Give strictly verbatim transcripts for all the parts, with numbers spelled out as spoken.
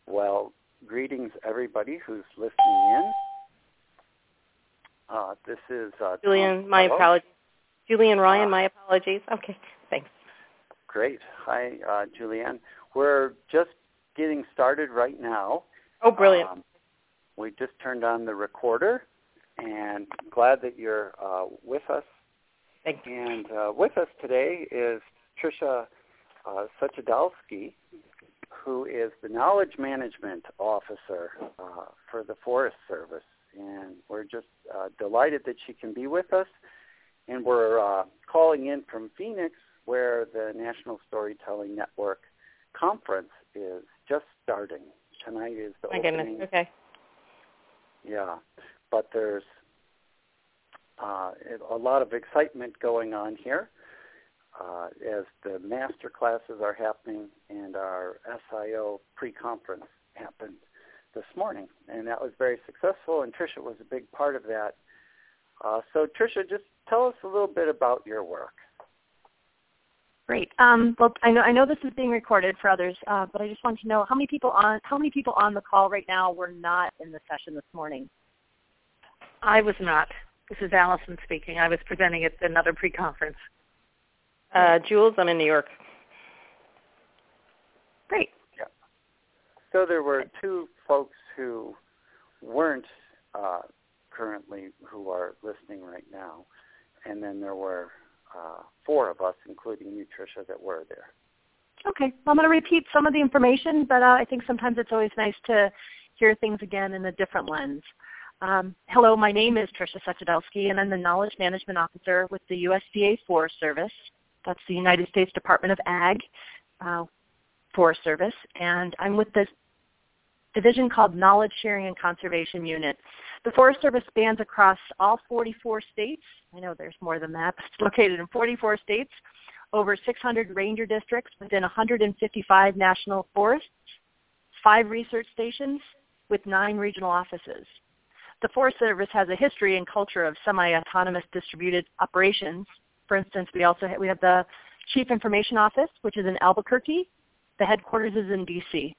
Well, greetings everybody who's listening in. Uh, this is uh, Julian, Tom my Fellow. apologies. Julian Ryan, Uh, my apologies. Okay, thanks. Great. Hi, uh, Julianne. We're just getting started right now. Oh, brilliant. Um, we just turned on the recorder, and glad that you're uh, with us. Thank you. And uh, with us today is Tricia uh, Suchodolski, who is the Knowledge Management Officer uh, for the Forest Service. And we're just uh, delighted that she can be with us. And we're uh, calling in from Phoenix, where the National Storytelling Network conference is just starting. Tonight is the My opening. goodness, okay. Yeah, but there's uh, a lot of excitement going on here uh, as the master classes are happening and our S I O pre-conference happened this morning, and that was very successful, and Tricia was a big part of that. Uh, so, Tricia, just tell us a little bit about your work. Great. Um, well, I know I know this is being recorded for others, uh, but I just wanted to know how many people on how many people on the call right now were not in the session this morning. I was not. This is Allison speaking. I was presenting at another pre-conference. Uh, Jules, I'm in New York. Great. Yeah. So there were two folks who weren't uh, currently who are listening right now, and then there were uh, four of us, including you, Tricia, that were there. Okay. Well, I'm going to repeat some of the information, but uh, I think sometimes it's always nice to hear things again in a different lens. Um, hello, my name is Tricia Suchodolski, and I'm the Knowledge Management Officer with the U S D A Forest Service. That's the United States Department of Ag uh, Forest Service, and I'm with this division called Knowledge Sharing and Conservation Unit. The Forest Service spans across all forty-four states. I know there's more than that, but it's located in forty-four states, over six hundred ranger districts within one hundred fifty-five national forests, five research stations with nine regional offices. The Forest Service has a history and culture of semi-autonomous distributed operations. For instance, we also have, we have the Chief Information Office, which is in Albuquerque. The headquarters is in D C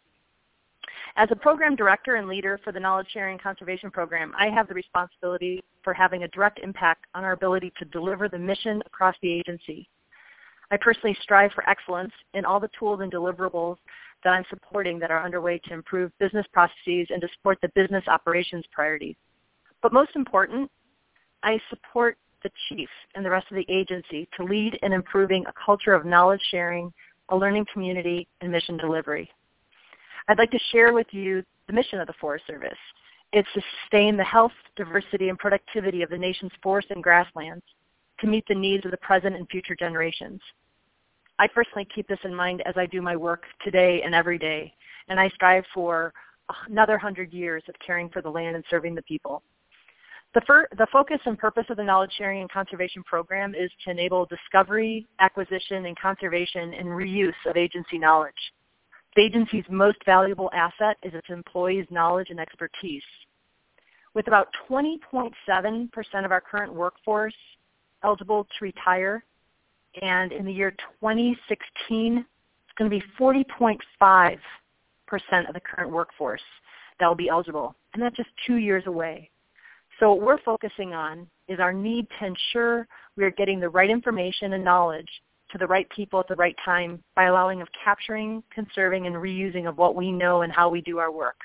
As a program director and leader for the Knowledge Sharing and Conservation Program, I have the responsibility for having a direct impact on our ability to deliver the mission across the agency. I personally strive for excellence in all the tools and deliverables that I'm supporting that are underway to improve business processes and to support the business operations priorities. But most important, I support the chief and the rest of the agency to lead in improving a culture of knowledge sharing, a learning community, and mission delivery. I'd like to share with you the mission of the Forest Service. It's to sustain the health, diversity, and productivity of the nation's forests and grasslands to meet the needs of the present and future generations. I personally keep this in mind as I do my work today and every day, and I strive for another hundred years of caring for the land and serving the people. The, fir- the focus and purpose of the Knowledge Sharing and Conservation Program is to enable discovery, acquisition, and conservation and reuse of agency knowledge. The agency's most valuable asset is its employees' knowledge and expertise. With about twenty point seven percent of our current workforce eligible to retire, and in the year twenty sixteen, it's going to be forty point five percent of the current workforce that will be eligible, and that's just two years away. So what we're focusing on is our need to ensure we are getting the right information and knowledge to the right people at the right time by allowing of capturing, conserving, and reusing of what we know and how we do our work.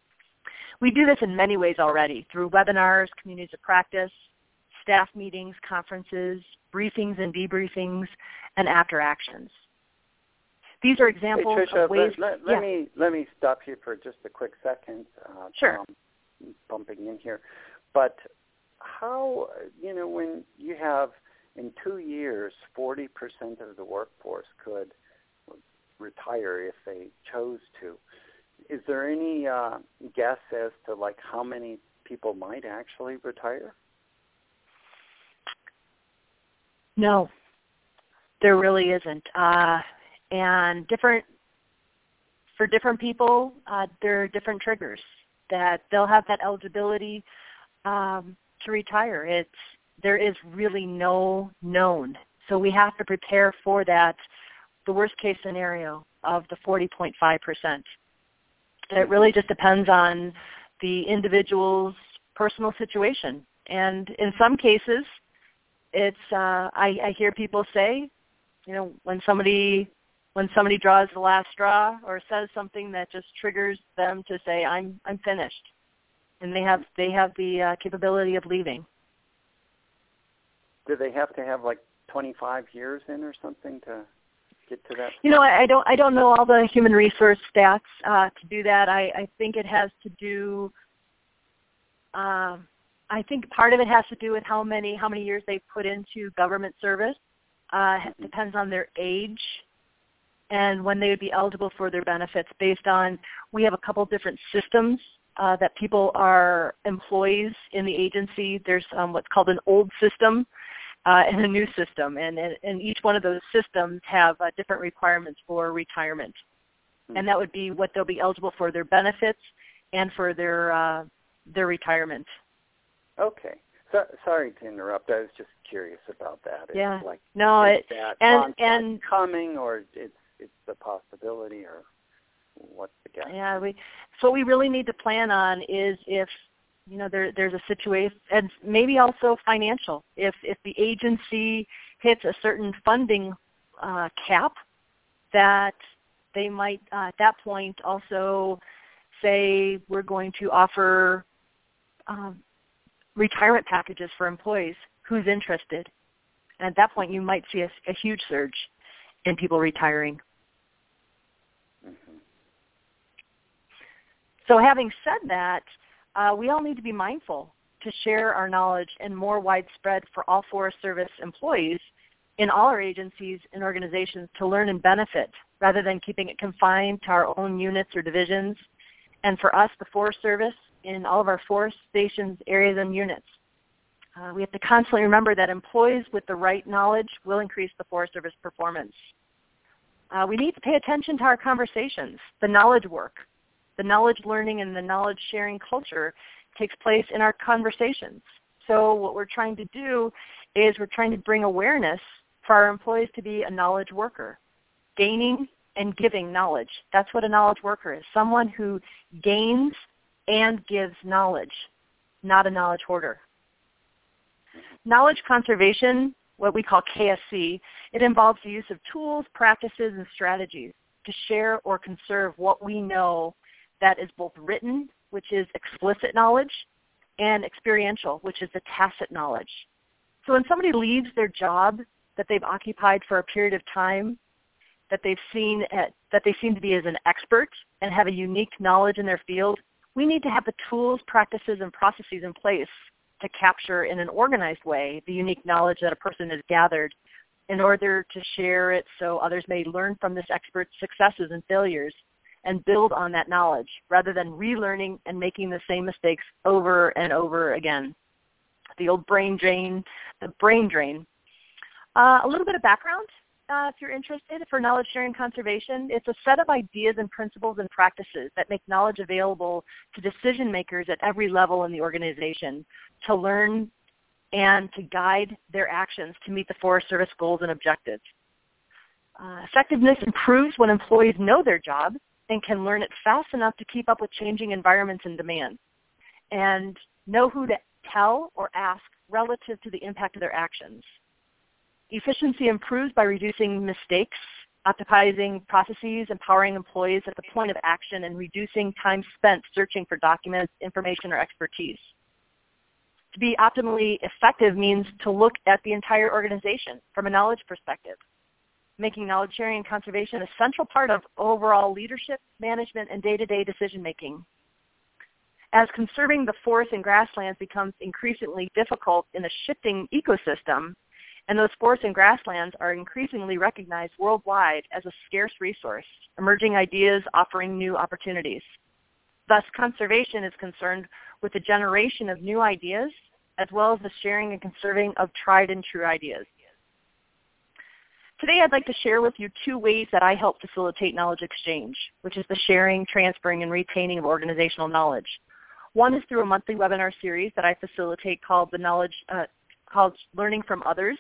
We do this in many ways already, through webinars, communities of practice, staff meetings, conferences, briefings and debriefings, and after actions. These are examples hey, Tricia, of ways... Let, let, yeah. me, let me stop you for just a quick second. Uh, sure. Tom, bumping in here. But how, you know, when you have in two years, forty percent of the workforce could retire if they chose to. Is there any uh, guess as to like how many people might actually retire? No, there really isn't. Uh, and different for different people, uh, there are different triggers that they'll have that eligibility um, to retire. It's there is really no known. So we have to prepare for that, the worst case scenario of the forty point five percent. It really just depends on the individual's personal situation. And in some cases, it's uh, I, I hear people say, you know, when somebody when somebody draws the last straw or says something that just triggers them to say, I'm I'm finished, and they have they have the uh, capability of leaving. Do they have to have like twenty-five years in or something to get to that? You know, I, I don't I don't know all the human resource stats uh, to do that. I, I think it has to do. Uh, I think part of it has to do with how many how many years they've put into government service. Uh, it depends on their age and when they would be eligible for their benefits based on, we have a couple different systems uh, that people are employees in the agency. There's um, what's called an old system uh, and a new system, and, and, and each one of those systems have uh, different requirements for retirement. Mm-hmm. And that would be what they'll be eligible for, their benefits and for their, uh, their retirement. Okay. So, sorry to interrupt. I was just curious about that. It's yeah. Like, no, is it, that and and coming, or it's it's the possibility, or what's the guess? Yeah, we. So what we really need to plan on is if you know there there's a situation, and maybe also financial. If if the agency hits a certain funding uh, cap, that they might uh, at that point also say we're going to offer. Um, retirement packages for employees. Who's interested? And at that point, you might see a, a huge surge in people retiring. Mm-hmm. So having said that, uh, we all need to be mindful to share our knowledge and more widespread for all Forest Service employees in all our agencies and organizations to learn and benefit rather than keeping it confined to our own units or divisions. And for us, the Forest Service, in all of our forest stations, areas, and units. Uh, we have to constantly remember that employees with the right knowledge will increase the Forest Service performance. Uh, we need to pay attention to our conversations, the knowledge work. The knowledge learning and the knowledge sharing culture takes place in our conversations. So what we're trying to do is we're trying to bring awareness for our employees to be a knowledge worker, gaining and giving knowledge. That's what a knowledge worker is, someone who gains and gives knowledge, not a knowledge hoarder. Knowledge conservation, what we call K S C, it involves the use of tools, practices, and strategies to share or conserve what we know that is both written, which is explicit knowledge, and experiential, which is the tacit knowledge. So when somebody leaves their job that they've occupied for a period of time, that they've seen at, that they seem to be as an expert and have a unique knowledge in their field, we need to have the tools, practices, and processes in place to capture in an organized way the unique knowledge that a person has gathered in order to share it so others may learn from this expert's successes and failures and build on that knowledge rather than relearning and making the same mistakes over and over again. The old brain drain, the brain drain. Uh, a little bit of background. Uh, if you're interested, for knowledge sharing conservation, it's a set of ideas and principles and practices that make knowledge available to decision makers at every level in the organization to learn and to guide their actions to meet the Forest Service goals and objectives. Uh, effectiveness improves when employees know their job and can learn it fast enough to keep up with changing environments and demands, and know who to tell or ask relative to the impact of their actions. Efficiency improves by reducing mistakes, optimizing processes, empowering employees at the point of action, and reducing time spent searching for documents, information, or expertise. To be optimally effective means to look at the entire organization from a knowledge perspective, making knowledge sharing and conservation a central part of overall leadership, management, and day-to-day decision-making. As conserving the forests and grasslands becomes increasingly difficult in a shifting ecosystem, and those forests and grasslands are increasingly recognized worldwide as a scarce resource, emerging ideas offering new opportunities. Thus, conservation is concerned with the generation of new ideas, as well as the sharing and conserving of tried and true ideas. Today, I'd like to share with you two ways that I help facilitate knowledge exchange, which is the sharing, transferring, and retaining of organizational knowledge. One is through a monthly webinar series that I facilitate called the knowledge, uh, called Learning from Others,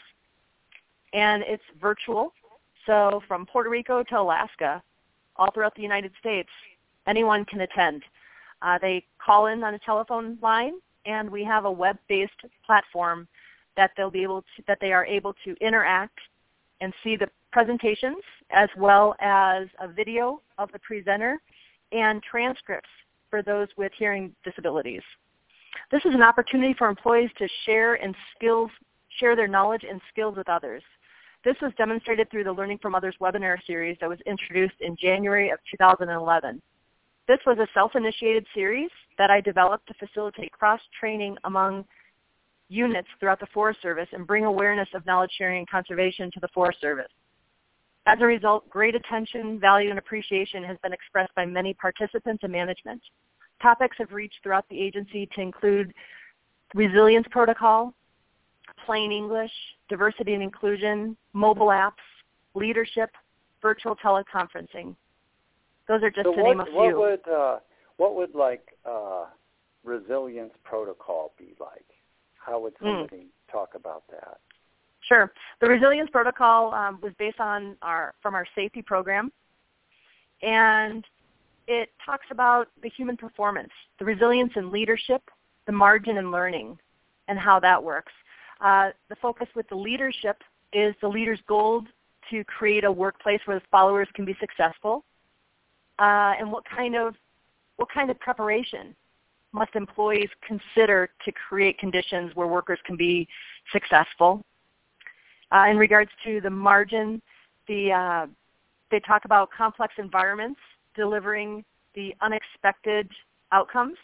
and it's virtual. So from Puerto Rico to Alaska, all throughout the United States, Anyone can attend. Uh, they call in on a telephone line, and we have a web-based platform that they'll be able to, that they are able to interact and see the presentations as well as a video of the presenter and transcripts for those with hearing disabilities. This is an opportunity for employees to share and skills, share their knowledge and skills with others. This was demonstrated through the Learning from Others webinar series that was introduced in January of two thousand eleven. This was a self-initiated series that I developed to facilitate cross-training among units throughout the Forest Service and bring awareness of knowledge sharing and conservation to the Forest Service. As a result, great attention, value, and appreciation has been expressed by many participants and management. Topics have reached throughout the agency to include resilience protocol, plain English, diversity and inclusion, mobile apps, leadership, virtual teleconferencing. Those are just so to what, name a what few. Would, uh, what would like uh, resilience protocol be like? How would somebody mm. talk about that? Sure. The resilience protocol um, was based on our from our safety program, and it talks about the human performance, the resilience in leadership, the margin in learning, and how that works. Uh, the focus with the leadership is the leader's goal to create a workplace where the followers can be successful, uh, and what kind of what kind of preparation must employees consider to create conditions where workers can be successful. Uh, in regards to the margin, the, uh, they talk about complex environments delivering the unexpected outcomes.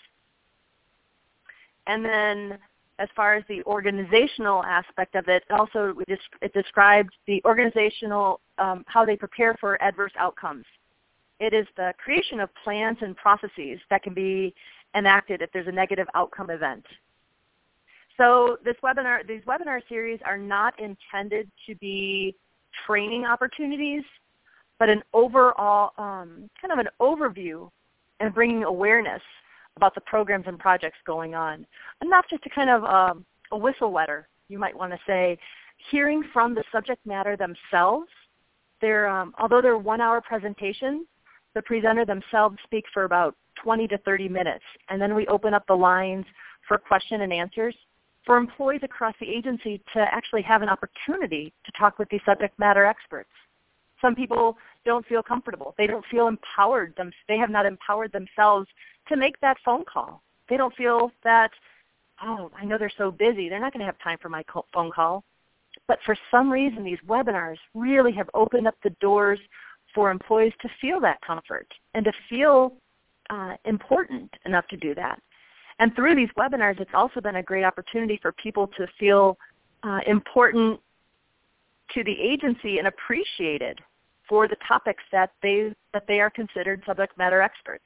And then as far as the organizational aspect of it, also it describes the organizational, um, how they prepare for adverse outcomes. It is the creation of plans and processes that can be enacted if there's a negative outcome event. So this webinar, these webinar series are not intended to be training opportunities, but an overall, um, kind of an overview and bringing awareness about the programs and projects going on. Enough just to kind of um, a whistle letter, you might want to say, hearing from the subject matter themselves. They're, um, although they're one-hour presentations, the presenter themselves speak for about twenty to thirty minutes, and then we open up the lines for question and answers for employees across the agency to actually have an opportunity to talk with these subject matter experts. Some people don't feel comfortable. They don't feel empowered. Them, they have not empowered themselves to make that phone call. They don't feel that, oh, I know they're so busy. They're not going to have time for my phone call. But for some reason, these webinars really have opened up the doors for employees to feel that comfort and to feel uh, important enough to do that. And through these webinars, it's also been a great opportunity for people to feel uh, important to the agency and appreciated for the topics that they that they are considered subject matter experts.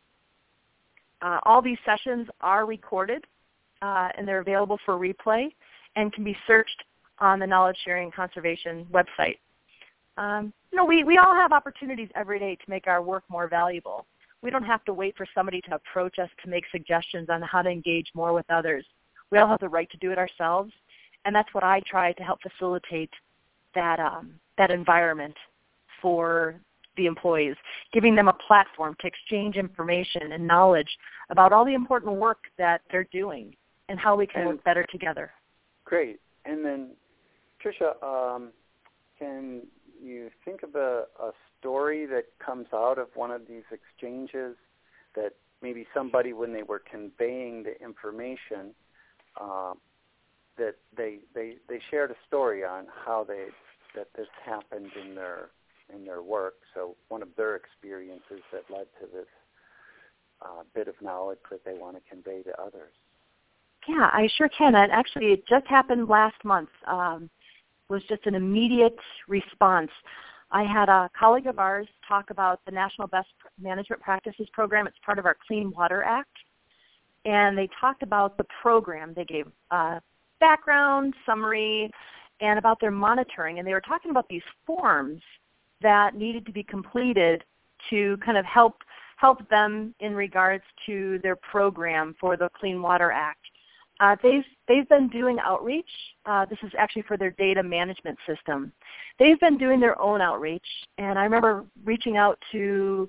Uh, all these sessions are recorded, uh, and they're available for replay and can be searched on the Knowledge Sharing Conservation website. Um, you know, we, we all have opportunities every day to make our work more valuable. We don't have to wait for somebody to approach us to make suggestions on how to engage more with others. We all have the right to do it ourselves, and that's what I try to help facilitate that, um, that environment for the employees, giving them a platform to exchange information and knowledge about all the important work that they're doing and how we can and work better together. Great. And then, Tricia, um, can you think of a, a story that comes out of one of these exchanges that maybe somebody, when they were conveying the information, uh, that they, they they shared a story on how they that this happened in their in their work? So one of their experiences that led to this uh, bit of knowledge that they want to convey to others. Yeah, I sure can. And actually, it just happened last month. Um, was just an immediate response. I had a colleague of ours talk about the National Best Management Practices Program. It's part of our Clean Water Act. And they talked about the program. They gave uh, background, summary, and about their monitoring. And they were talking about these forms that needed to be completed to kind of help help them in regards to their program for the Clean Water Act. Uh, they've, they've been doing outreach. Uh, this is actually for their data management system. They've been doing their own outreach, and I remember reaching out to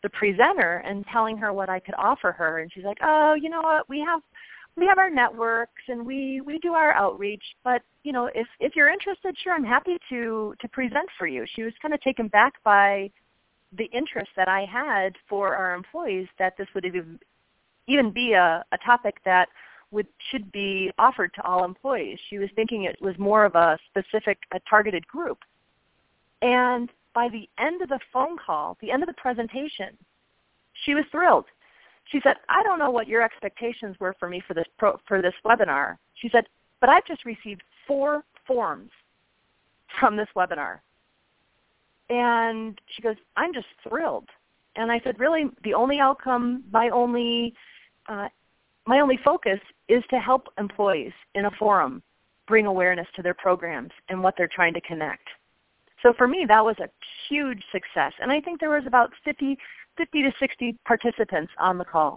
the presenter and telling her what I could offer her. And she's like, oh, you know what, we have we have our networks and we, we do our outreach, but you know, if, if you're interested, sure, I'm happy to, to present for you. She was kind of taken back by the interest that I had for our employees, that this would even, even be a, a topic that would should be offered to all employees. She was thinking it was more of a specific, a targeted group. And by the end of the phone call, the end of the presentation, she was thrilled. She said, I don't know what your expectations were for me for this pro, for this webinar. She said, but I've just received four forms from this webinar. And she goes, I'm just thrilled. And I said, really, the only outcome, my only, uh, my only focus is to help employees in a forum bring awareness to their programs and what they're trying to connect. So for me, that was a huge success. And I think there was about fifty, fifty to sixty participants on the call.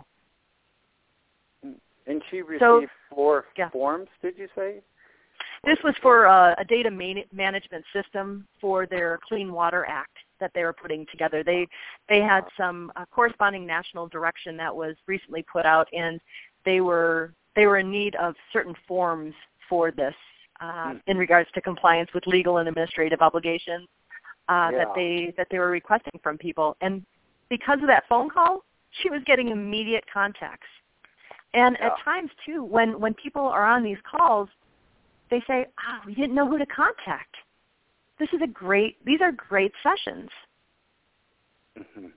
And she received so, four yeah. forms, did you say? This was for uh, a data man- management system for their Clean Water Act that they were putting together. They they had some uh, corresponding national direction that was recently put out, and they were they were in need of certain forms for this uh, mm-hmm. in regards to compliance with legal and administrative obligations uh, yeah. that they that they were requesting from people. And because of that phone call, she was getting immediate contacts. And yeah. at times too, when when people are on these calls, they say, "Ah, we didn't know who to contact." This is a great. These are great sessions. Mm-hmm.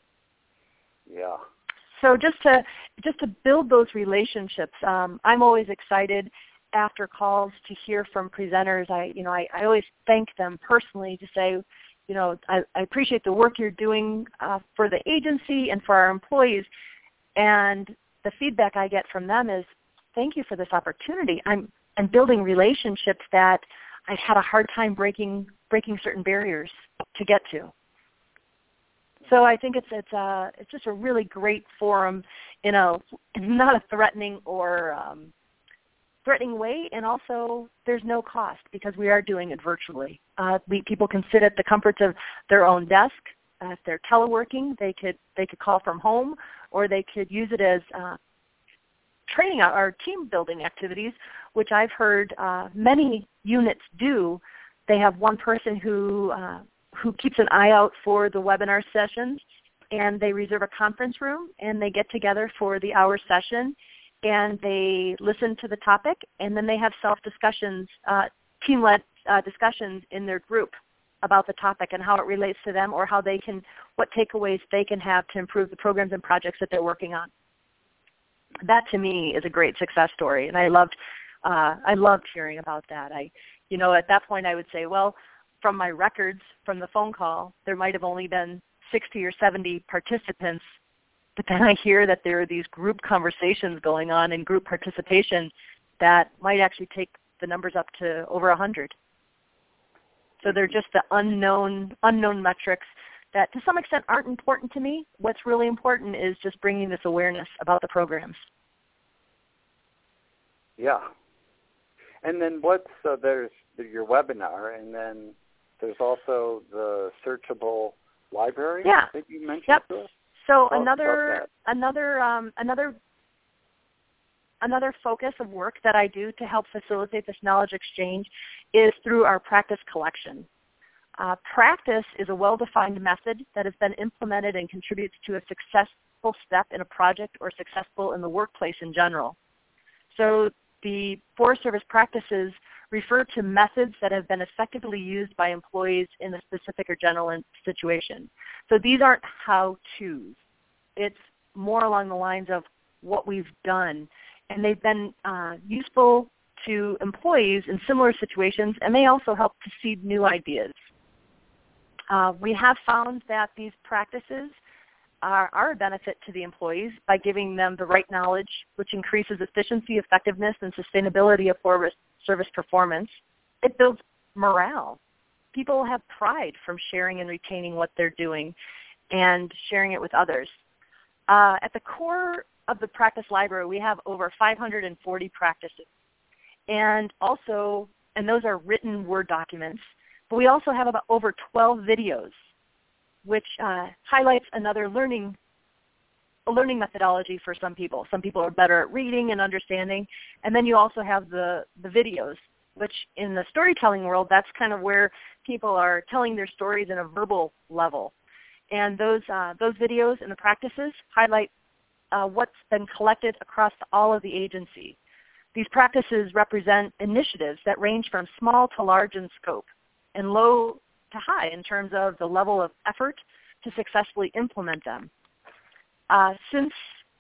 Yeah. So just to just to build those relationships, um, I'm always excited after calls to hear from presenters. I you know I, I always thank them personally to say, you know, I, I appreciate the work you're doing uh, for the agency and for our employees. And the feedback I get from them is, thank you for this opportunity. I'm I'm building relationships that I've had a hard time breaking breaking certain barriers to get to. So I think it's it's a it's just a really great forum in a not a threatening or um, threatening way, and also there's no cost because we are doing it virtually. Uh, we, people can sit at the comforts of their own desk. Uh, if they're teleworking, they could they could call from home, or they could use it as uh, training or team building activities, which I've heard uh, many units do. They have one person who uh, who keeps an eye out for the webinar sessions, and they reserve a conference room, and they get together for the hour session, and they listen to the topic, and then they have self-discussions, uh, team-led uh, discussions in their group about the topic and how it relates to them, or how they can, what takeaways they can have to improve the programs and projects that they're working on. That to me is a great success story, and I loved, uh, I loved hearing about that. I, you know, at that point I would say, well, from my records from the phone call, there might have only been sixty or seventy participants, but then I hear that there are these group conversations going on and group participation that might actually take the numbers up to over one hundred. So they're just the unknown, unknown metrics that to some extent aren't important to me. What's really important is just bringing this awareness about the programs. Yeah. And then what's, uh, there's your webinar, and then there's also the searchable library yeah. that you mentioned. Yep. To us? So Tell another another um, another another focus of work that I do to help facilitate this knowledge exchange is through our practice collection. Uh, practice is a well-defined method that has been implemented and contributes to a successful step in a project or successful in the workplace in general. So the Forest Service practices refer to methods that have been effectively used by employees in a specific or general situation. So these aren't how-tos. It's more along the lines of what we've done. And they've been uh, useful to employees in similar situations, and they also help to seed new ideas. Uh, we have found that these practices are, are a benefit to the employees by giving them the right knowledge, which increases efficiency, effectiveness, and sustainability of forest service performance. It builds morale. People have pride from sharing and retaining what they're doing and sharing it with others. Uh, at the core of the practice library, we have over five hundred forty practices. And also, and those are written Word documents, but we also have about over twelve videos. which uh, highlights another learning a learning methodology for some people. Some people are better at reading and understanding. And then you also have the, the videos, which in the storytelling world, that's kind of where people are telling their stories in a verbal level. And those, uh, those videos and the practices highlight uh, what's been collected across all of the agency. These practices represent initiatives that range from small to large in scope and low to high in terms of the level of effort to successfully implement them. Uh, since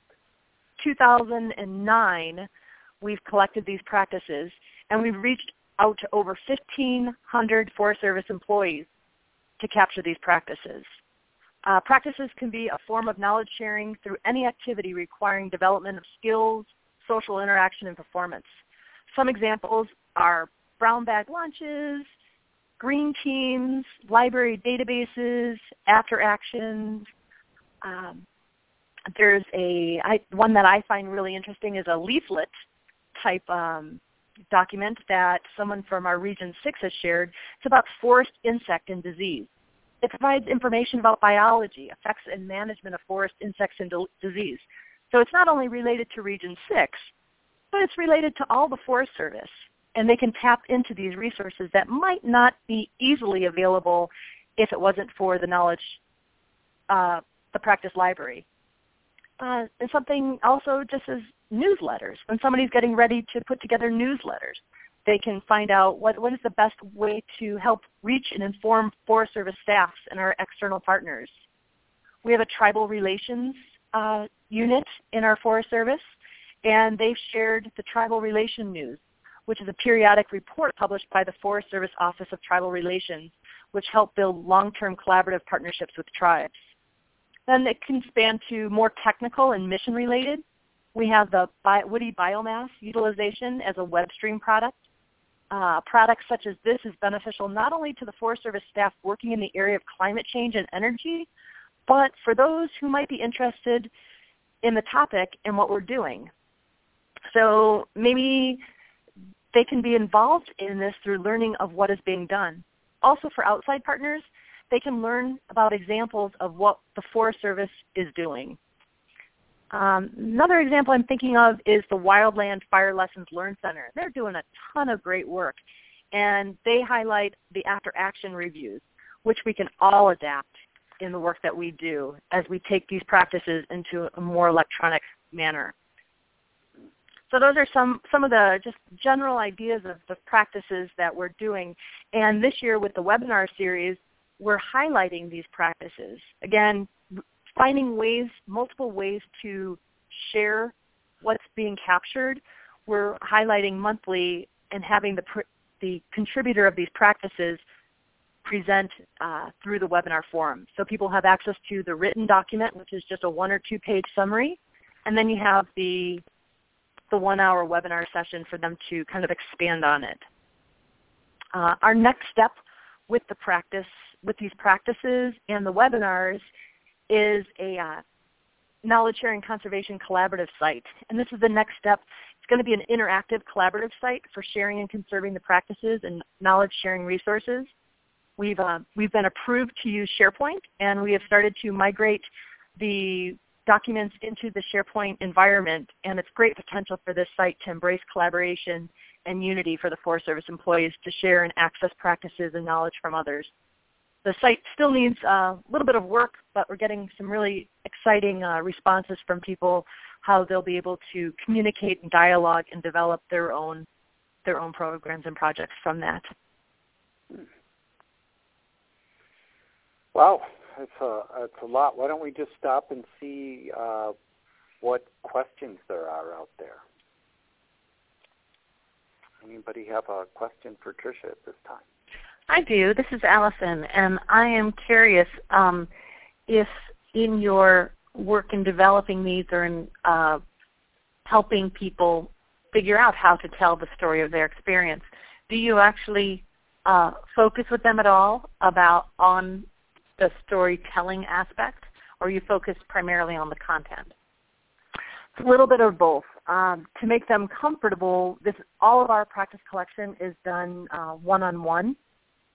two thousand nine, we've collected these practices, and we've reached out to over fifteen hundred Forest Service employees to capture these practices. Uh, practices can be a form of knowledge sharing through any activity requiring development of skills, social interaction, and performance. Some examples are brown bag lunches, green teams, library databases, after actions. Um, there's a I, one that I find really interesting is a leaflet type um, document that someone from our Region six has shared. It's about forest insect and disease. It provides information about biology, effects and management of forest insects and d- disease. So it's not only related to Region six, but it's related to all the Forest Service. And they can tap into these resources that might not be easily available if it wasn't for the knowledge, uh, the practice library. Uh, and something also just as newsletters. When somebody's getting ready to put together newsletters, they can find out what, what is the best way to help reach and inform Forest Service staffs and our external partners. We have a tribal relations uh, unit in our Forest Service, and they've shared the Tribal Relation News, which is a periodic report published by the Forest Service Office of Tribal Relations, which help build long-term collaborative partnerships with tribes. Then it can span to more technical and mission-related. We have the bi- woody biomass utilization as a web stream product. Uh, products such as this is beneficial not only to the Forest Service staff working in the area of climate change and energy, but for those who might be interested in the topic and what we're doing. So maybe they can be involved in this through learning of what is being done. Also for outside partners, they can learn about examples of what the Forest Service is doing. Um, another example I'm thinking of is the Wildland Fire Lessons Learned Center. They're doing a ton of great work, and they highlight the after-action reviews, which we can all adapt in the work that we do as we take these practices into a more electronic manner. So those are some, some of the just general ideas of the practices that we're doing. And this year with the webinar series, we're highlighting these practices. Again, finding ways, multiple ways to share what's being captured. We're highlighting monthly and having the, pr- the contributor of these practices present uh, through the webinar forum. So people have access to the written document, which is just a one or two page summary, and then you have the the one-hour webinar session for them to kind of expand on it. Uh, our next step with the practice, with these practices and the webinars is a uh, knowledge sharing conservation collaborative site. And this is the next step. It's going to be an interactive collaborative site for sharing and conserving the practices and knowledge sharing resources. We've, uh, we've been approved to use SharePoint, and we have started to migrate the documents into the SharePoint environment, and it's great potential for this site to embrace collaboration and unity for the Forest Service employees to share and access practices and knowledge from others. The site still needs a little bit of work, but we're getting some really exciting uh, responses from people, how they'll be able to communicate and dialogue and develop their own, their own programs and projects from that. Wow. It's a, it's a lot. Why don't we just stop and see uh, what questions there are out there? Anybody have a question for Tricia at this time? I do. This is Allison, and I am curious um, if in your work in developing these or in uh, helping people figure out how to tell the story of their experience, do you actually uh, focus with them at all about on the storytelling aspect, or are you focused primarily on the content? It's a little bit of both. Um, to make them comfortable, this all of our practice collection is done uh, one-on-one.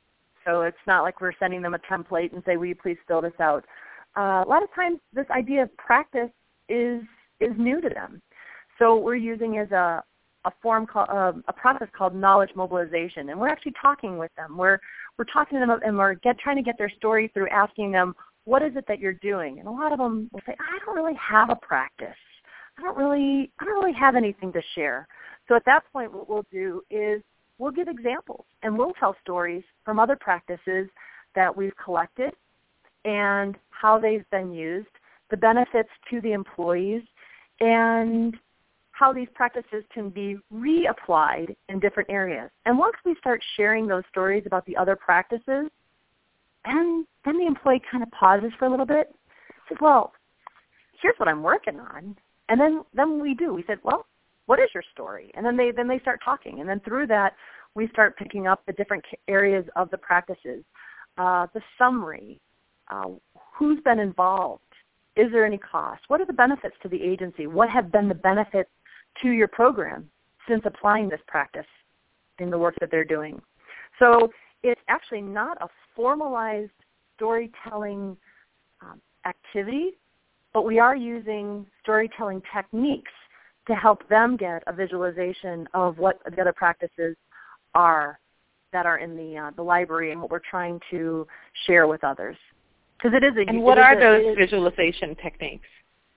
So it's not like we're sending them a template and say, will you please fill this out? Uh, a lot of times this idea of practice is is new to them. So we're using as a, a form called, uh, a process called knowledge mobilization, and we're actually talking with them. We're, we're talking to them and we're get, trying to get their story through asking them, what is it that you're doing? And a lot of them will say, I don't really have a practice. I don't really, I don't really have anything to share. So at that point what we'll do is we'll give examples and we'll tell stories from other practices that we've collected and how they've been used, the benefits to the employees, and how these practices can be reapplied in different areas. And once we start sharing those stories about the other practices, and then the employee kind of pauses for a little bit, says, well, here's what I'm working on. And then, then we do. We said, well, what is your story? And then they then they start talking. And then through that, we start picking up the different areas of the practices, uh, the summary, uh, who's been involved, is there any cost, what are the benefits to the agency, what have been the benefits to your program since applying this practice in the work that they're doing. So it's actually not a formalized storytelling um, activity, but we are using storytelling techniques to help them get a visualization of what the other practices are that are in the uh, the library and what we're trying to share with others. Because it is a and what are a, those visualization techniques?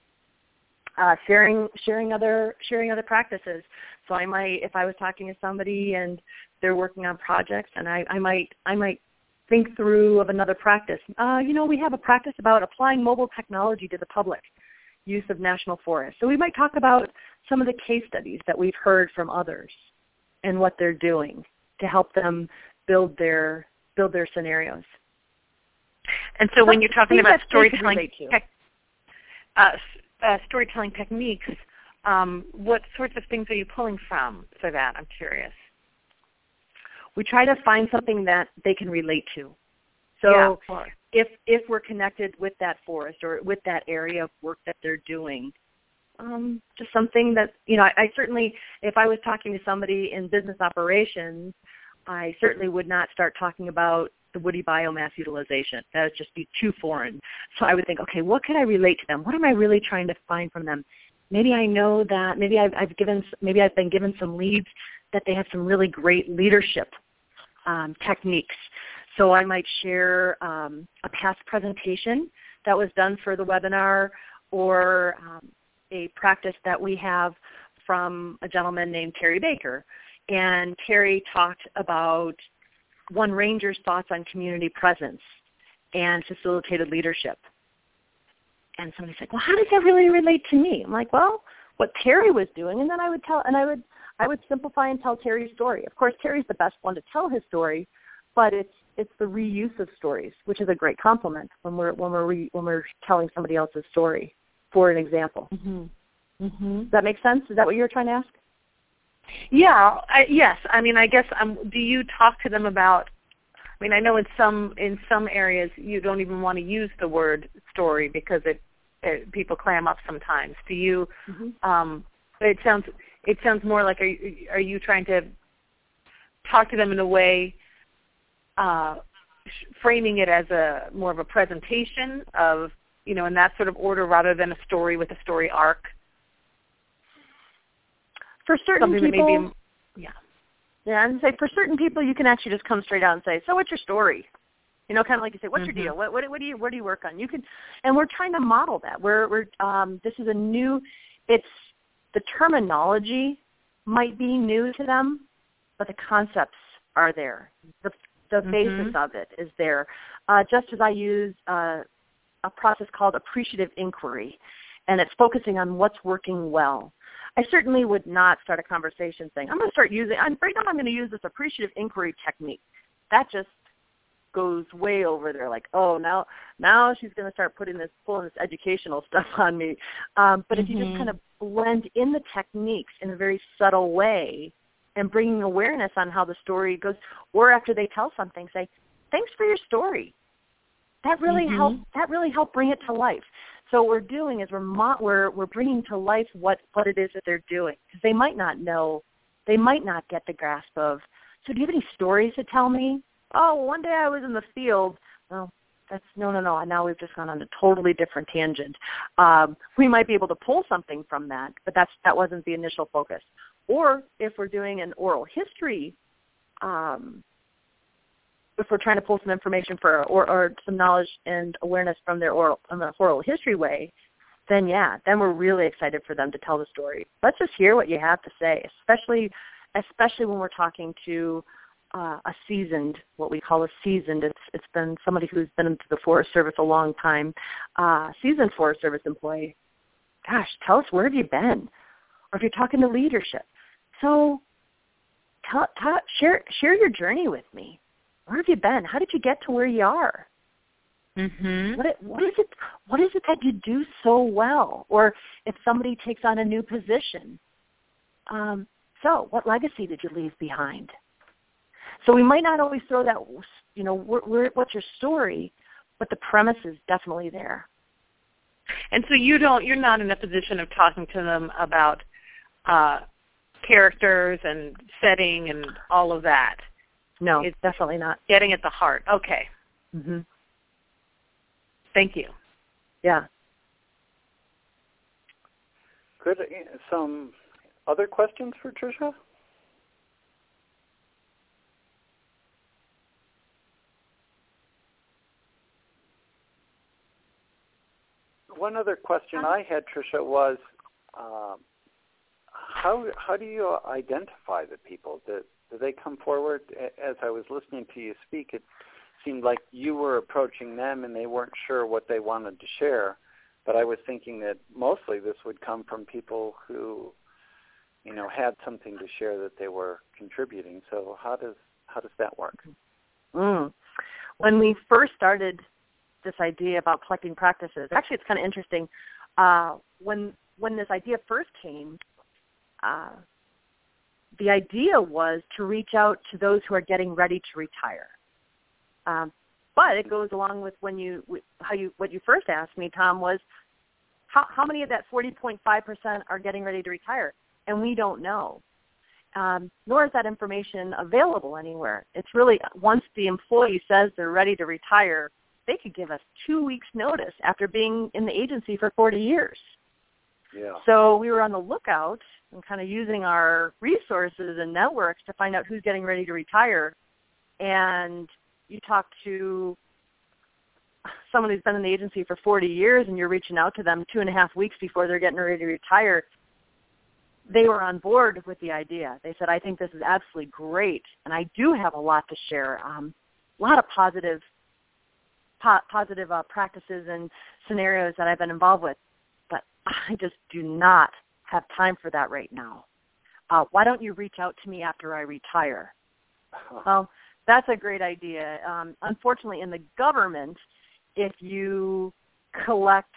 Uh, sharing sharing other sharing other practices. So I might, if I was talking to somebody and they're working on projects, and I, I might I might think through of another practice. Uh, you know, we have a practice about applying mobile technology to the public use of national forests. So we might talk about some of the case studies that we've heard from others and what they're doing to help them build their build their scenarios. And so when you're talking about storytelling, tech, uh, uh, storytelling techniques, um, what sorts of things are you pulling from for that? I'm curious. We try to find something that they can relate to. So yeah, if if we're connected with that forest or with that area of work that they're doing, um, just something that, you know, I, I certainly, if I was talking to somebody in business operations, I certainly would not start talking about the woody biomass utilization. That would just be too foreign. So I would think, okay, what can I relate to them? What am I really trying to find from them? Maybe I know that, maybe I've, I've given, maybe I've been given some leads that they have some really great leadership um, techniques. So I might share um, a past presentation that was done for the webinar, or um, a practice that we have from a gentleman named Terry Baker. And Terry talked about one ranger's thoughts on community presence and facilitated leadership. And somebody's like, well, how does that really relate to me? I'm like, well, what Terry was doing, and then I would tell, and I would, I would simplify and tell Terry's story. Of course, Terry's the best one to tell his story, but it's it's the reuse of stories, which is a great compliment when we're when we're re, when we're telling somebody else's story for an example. Mm-hmm. Mm-hmm. Does that make sense? Is that what you were trying to ask? Yeah. I, yes. I mean, I guess. Um, do you talk to them about? I mean, I know in some in some areas you don't even want to use the word story because it, it people clam up sometimes. Do you? Mm-hmm. Um, it sounds it sounds more like are you, are you trying to talk to them in a way, uh, framing it as a more of a presentation of, you know, in that sort of order rather than a story with a story arc? For certain Something people, that maybe, yeah. Yeah, and say for certain people, you can actually just come straight out and say, "So, what's your story?" You know, kind of like you say, "What's mm-hmm. your deal? What, what, what do you, where do you work on?" You can, and we're trying to model that. We're, we're, um, this is a new. It's the terminology might be new to them, but the concepts are there. The, the mm-hmm. basis of it is there. Uh, just as I use uh, a process called appreciative inquiry, and it's focusing on what's working well. I certainly would not start a conversation saying, I'm going to start using, I'm, right now I'm going to use this appreciative inquiry technique. That just goes way over there, like, oh, now now she's going to start putting this, pulling this educational stuff on me. Um, but mm-hmm. if you just kind of blend in the techniques in a very subtle way and bringing awareness on how the story goes, or after they tell something, say, thanks for your story. That really mm-hmm. helped. That really helped bring it to life. So what we're doing is we're mo- we're we're bringing to life what, what it is that they're doing, because they might not know, they might not get the grasp of. So do you have any stories to tell me oh, one day I was in the field. Well, that's no, no, no. Now we've just gone on a totally different tangent. Um, we might be able to pull something from that, but that's that wasn't the initial focus. Or if we're doing an oral history, um, if we're trying to pull some information for or, or some knowledge and awareness from their oral, from the oral history way, then yeah, then we're really excited for them to tell the story. Let's just hear what you have to say, especially, especially when we're talking to Uh, a seasoned, what we call a seasoned. It's it's been somebody who's been into the Forest Service a long time, uh, seasoned Forest Service employee. Gosh, tell us, where have you been? Or if you're talking to leadership, so tell, tell, share share your journey with me. Where have you been? How did you get to where you are? Mm-hmm. What what is it? What is it that you do so well? Or if somebody takes on a new position, um, so what legacy did you leave behind? So we might not always throw that, you know, we're, we're, what's your story, but the premise is definitely there. And so you don't, you're not in a position of talking to them about uh, characters and setting and all of that. No, it's definitely not. Getting at the heart. Okay. Mm-hmm. Thank you. Yeah. Good. Some other questions for Tricia? One other question I had, Tricia, was uh, how how do you identify the people? Do, do they come forward? As I was listening to you speak, it seemed like you were approaching them and they weren't sure what they wanted to share. But I was thinking that mostly this would come from people who, you know, had something to share that they were contributing. So how does how does that work? Mm. When we first started this idea about collecting practices, actually it's kind of interesting. Uh, when when this idea first came, uh, the idea was to reach out to those who are getting ready to retire. Um, but it goes along with when you how you what you first asked me, Tom, was how how many of that forty point five percent are getting ready to retire, and we don't know. Um, nor is that information available anywhere. It's really once the employee says they're ready to retire, they could give us two weeks' notice after being in the agency for forty years. Yeah. So we were on the lookout and kind of using our resources and networks to find out who's getting ready to retire. And you talk to someone who's been in the agency for forty years and you're reaching out to them two and a half weeks before they're getting ready to retire. They were on board with the idea. They said, I think this is absolutely great, and I do have a lot to share, um, a lot of positive po- positive uh, practices and scenarios that I've been involved with, but I just do not have time for that right now. Uh, why don't you reach out to me after I retire? Well, that's a great idea. Um, unfortunately, in the government, if you collect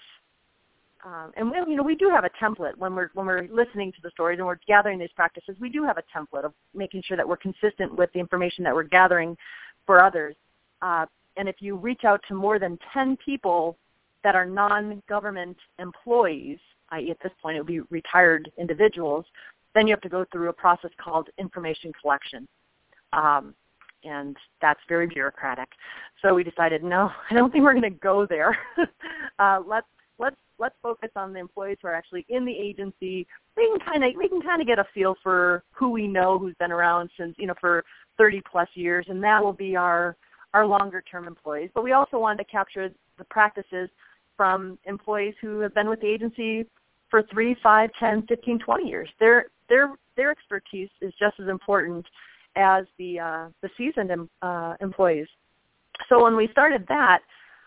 Um, and we, you know, we do have a template when we're when we're listening to the stories and we're gathering these practices. We do have a template of making sure that we're consistent with the information that we're gathering for others. Uh, and if you reach out to more than ten people that are non-government employees, that is, at this point it would be retired individuals, then you have to go through a process called information collection. Um, and that's very bureaucratic. So we decided, no, I don't think we're going to go there. uh, let's let's let's focus on the employees who are actually in the agency. We can kind of we can kind of get a feel for who we know, who's been around since, you know, for thirty plus years, and that will be our our longer term employees. But we also wanted to capture the practices from employees who have been with the agency for three, five, ten, fifteen, twenty years. Their their their expertise is just as important as the uh, the seasoned uh, employees. So when we started that,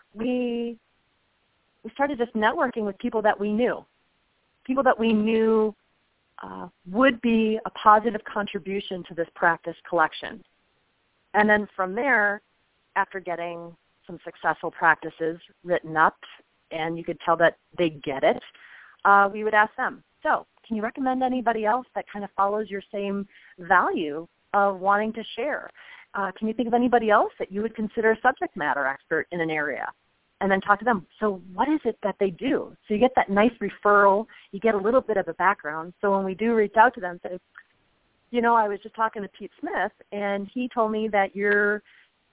we we started just networking with people that we knew, people that we knew uh, would be a positive contribution to this practice collection. And then from there, after getting some successful practices written up, and you could tell that they get it, uh, we would ask them, so can you recommend anybody else that kind of follows your same value of wanting to share? Uh, can you think of anybody else that you would consider a subject matter expert in an area? And then talk to them. So what is it that they do? So you get that nice referral. You get a little bit of a background. So when we do reach out to them, say, you know, I was just talking to Pete Smith, and he told me that you're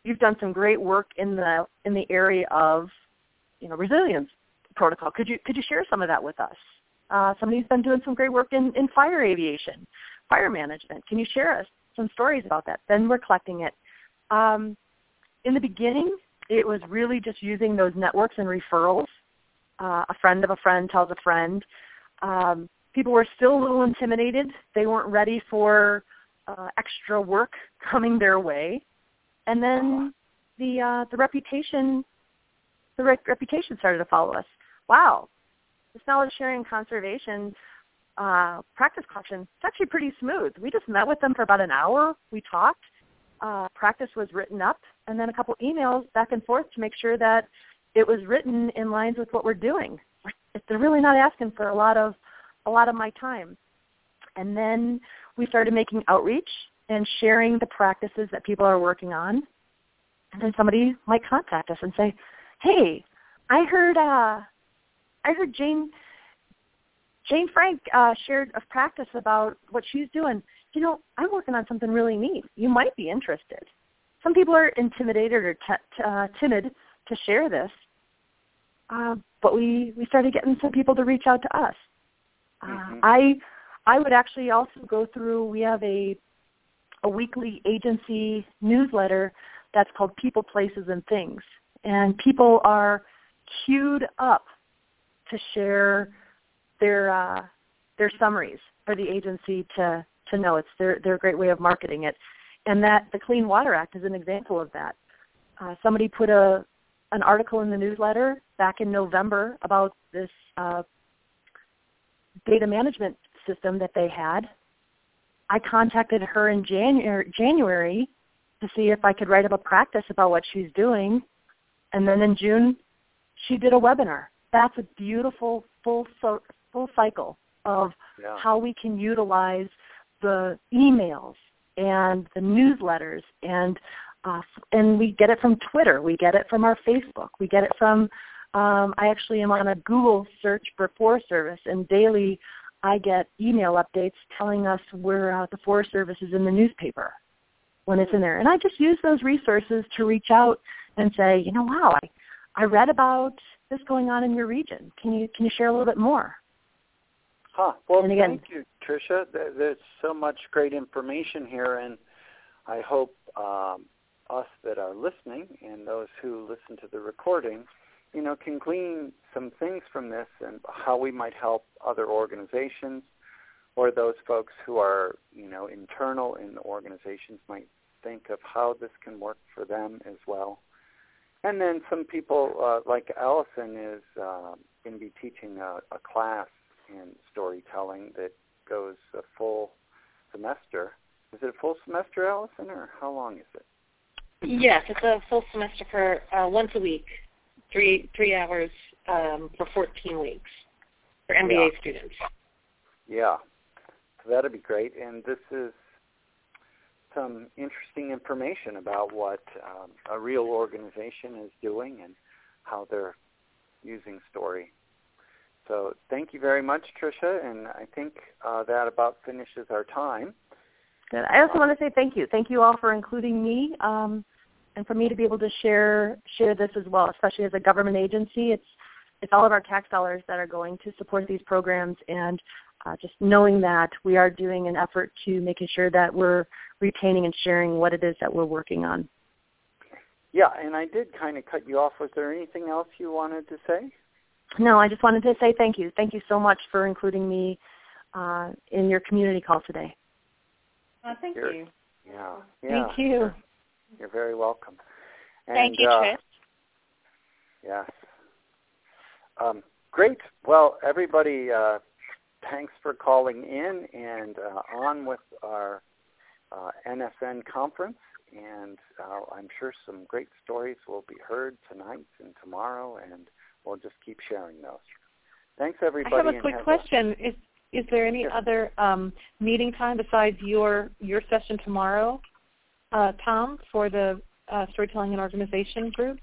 you've done some great work in the in the area of, you know, resilience protocol. Could you could you share some of that with us? Uh, somebody's been doing some great work in, in fire aviation, fire management. Can you share us some stories about that? Then we're collecting it. Um, in the beginning, it was really just using those networks and referrals. Uh, a friend of a friend tells a friend. Um, people were still a little intimidated. They weren't ready for uh, extra work coming their way. And then the uh, the reputation the re- reputation started to follow us. Wow, this knowledge sharing and conservation uh, practice collection, it's actually pretty smooth. We just met with them for about an hour. We talked. Uh, practice was written up, and then a couple emails back and forth to make sure that it was written in lines with what we're doing. They're really not asking for a lot of a lot of my time. And then we started making outreach and sharing the practices that people are working on. And then somebody might contact us and say, "Hey, I heard uh, I heard Jane Jane Frank uh, shared a practice about what she's doing. You know, I'm working on something really neat. You might be interested." Some people are intimidated or t- t- uh, timid to share this, uh, but we, we started getting some people to reach out to us. Uh, mm-hmm. I I would actually also go through. We have a a weekly agency newsletter that's called People, Places, and Things, and people are queued up to share their uh, their summaries for the agency to, to know. It's their their great way of marketing it, and that the Clean Water Act is an example of that. Uh, somebody put a an article in the newsletter back in November about this uh, data management system that they had. I contacted her in January, January to see if I could write up a practice about what she's doing, and then in June, she did a webinar. That's a beautiful full so, full cycle of yeah. how we can utilize the emails and the newsletters, and uh, and we get it from Twitter, we get it from our Facebook, we get it from, um, I actually am on a Google search for Forest Service, and daily I get email updates telling us where uh, the Forest Service is in the newspaper when it's in there. And I just use those resources to reach out and say, you know, wow, I, I read about this going on in your region. Can you can you share a little bit more? Huh. Well, and again, thank you, Tricia. There's so much great information here, and I hope um, us that are listening and those who listen to the recording, you know, can glean some things from this and how we might help other organizations, or those folks who are, you know, internal in the organizations might think of how this can work for them as well. And then some people, uh, like Allison, is uh, going to be teaching a, a class in storytelling that goes a full semester. Is it a full semester, Allison, or how long is it? Yes, it's a full semester for uh, once a week, three three hours um, for fourteen weeks for M B A yeah. students. Yeah, so that'd be great. And this is some interesting information about what um, a real organization is doing and how they're using story. So thank you very much, Tricia, and I think uh, that about finishes our time. Good. I also um, want to say thank you. Thank you all for including me, um, and for me to be able to share share this as well, especially as a government agency. It's it's all of our tax dollars that are going to support these programs, and uh, just knowing that we are doing an effort to making sure that we're retaining and sharing what it is that we're working on. Yeah, and I did kind of cut you off. Was there anything else you wanted to say? No, I just wanted to say thank you. Thank you so much for including me uh, in your community call today. Uh, thank You're, you. Yeah, yeah. Thank you. You're very welcome. And, thank you, uh, Trish. Yes. Um, great. Well, everybody, uh, thanks for calling in and uh, on with our uh, N S N conference. And uh, I'm sure some great stories will be heard tonight and tomorrow, and we'll just keep sharing those. Thanks, everybody. I have a quick question. A, is is there any yes. other um, meeting time besides your your session tomorrow, uh, Tom, for the uh, Storytelling and Organization group?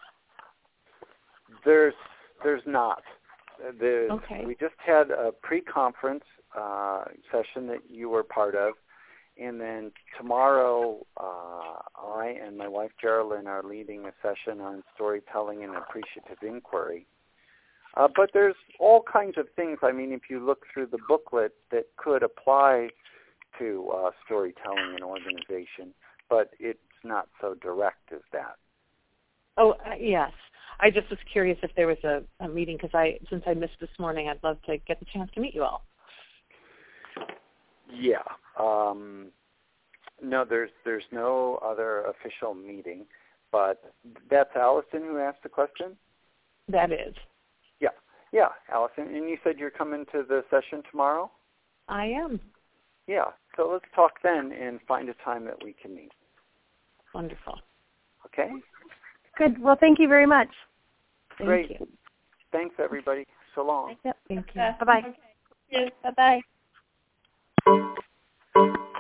There's there's not. There's, okay. We just had a pre-conference uh, session that you were part of, And then tomorrow, uh, I and my wife Geraldine are leading a session on storytelling and appreciative inquiry. Uh, but there's all kinds of things. I mean, if you look through the booklet, that could apply to uh, storytelling and organization, but it's not so direct as that. Oh, uh, yes. I just was curious if there was a, a meeting, because I, since I missed this morning, I'd love to get the chance to meet you all. Yeah. Um, no, there's there's no other official meeting, but that's Allison who asked the question? That is. Yeah. Yeah, Allison. And you said you're coming to the session tomorrow? I am. Yeah. So let's talk then and find a time that we can meet. Wonderful. Okay? Good. Well, thank you very much. Thank Great. you. Thanks, everybody. So long. Yep. Thank you. Bye-bye. Yes. Bye-bye.